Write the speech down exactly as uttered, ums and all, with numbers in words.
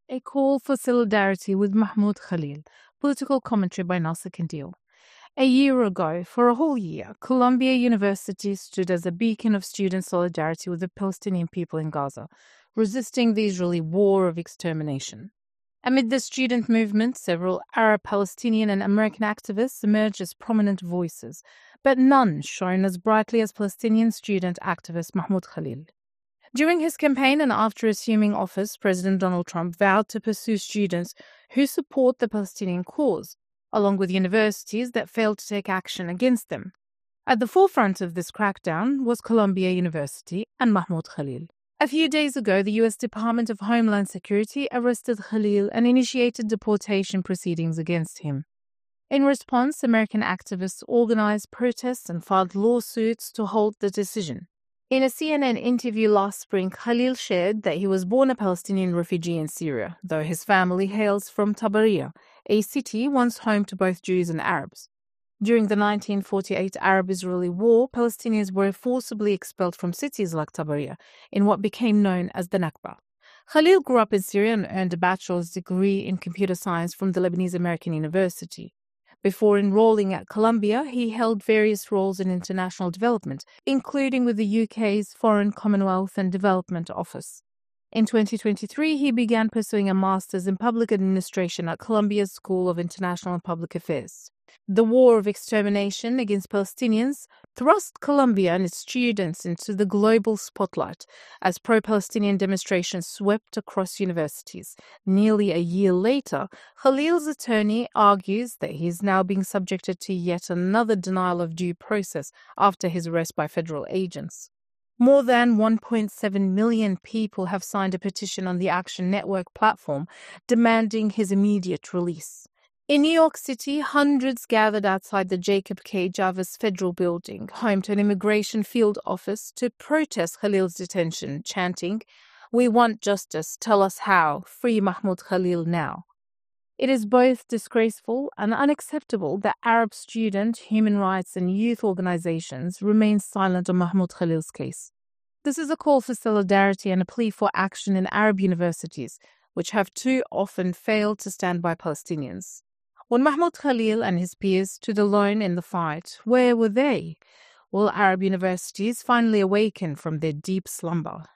A call for solidarity with Mahmoud Khalil. Political commentary by Nasser Kandil. A year ago, for a whole year, Columbia University stood as a beacon of student solidarity with the Palestinian people in Gaza, resisting the Israeli war of extermination. Amid the student movement, several Arab, Palestinian, and American activists emerged as prominent voices, but none shone as brightly as Palestinian student activist Mahmoud Khalil. During his campaign and after assuming office, President Donald Trump vowed to pursue students who support the Palestinian cause, along with universities that failed to take action against them. At the forefront of this crackdown was Columbia University and Mahmoud Khalil. A few days ago, the U S Department of Homeland Security arrested Khalil and initiated deportation proceedings against him. In response, American activists organized protests and filed lawsuits to halt the decision. In a C N N interview last spring, Khalil shared that he was born a Palestinian refugee in Syria, though his family hails from Tabariya, a city once home to both Jews and Arabs. During the nineteen forty-eight Arab-Israeli War, Palestinians were forcibly expelled from cities like Tabariya in what became known as the Nakba. Khalil grew up in Syria and earned a bachelor's degree in computer science from the Lebanese American University. Before enrolling at Columbia, he held various roles in international development, including with the U K's Foreign, Commonwealth and Development Office. In twenty twenty-three, he began pursuing a master's in public administration at Columbia's School of International and Public Affairs. The war of extermination against Palestinians thrust Columbia and its students into the global spotlight as pro-Palestinian demonstrations swept across universities. Nearly a year later, Khalil's attorney argues that he is now being subjected to yet another denial of due process after his arrest by federal agents. More than one point seven million people have signed a petition on the Action Network platform demanding his immediate release. In New York City, hundreds gathered outside the Jacob K. Javits Federal Building, home to an immigration field office, to protest Khalil's detention, chanting, "We want justice, tell us how, free Mahmoud Khalil now." It is both disgraceful and unacceptable that Arab student, human rights and youth organizations remain silent on Mahmoud Khalil's case. This is a call for solidarity and a plea for action in Arab universities, which have too often failed to stand by Palestinians. When Mahmoud Khalil and his peers stood alone in the fight, where were they? Will Arab universities finally awaken from their deep slumber?